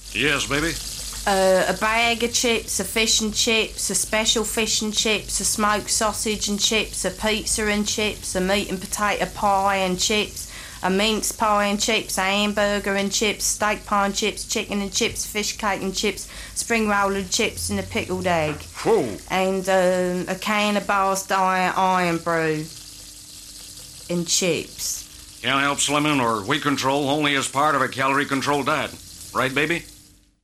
Yes, baby? A bag of chips, a fish and chips, a special fish and chips, a smoked sausage and chips, a pizza and chips, a meat and potato pie and chips, a mince pie and chips, a hamburger and chips, steak pie and chips, chicken and chips, fish cake and chips, spring roll and chips, and a pickled egg. Whoa. And a can of Bars Diet Iron Brew and chips. Can't help slimming or weight control only as part of a calorie-controlled diet. Right, baby?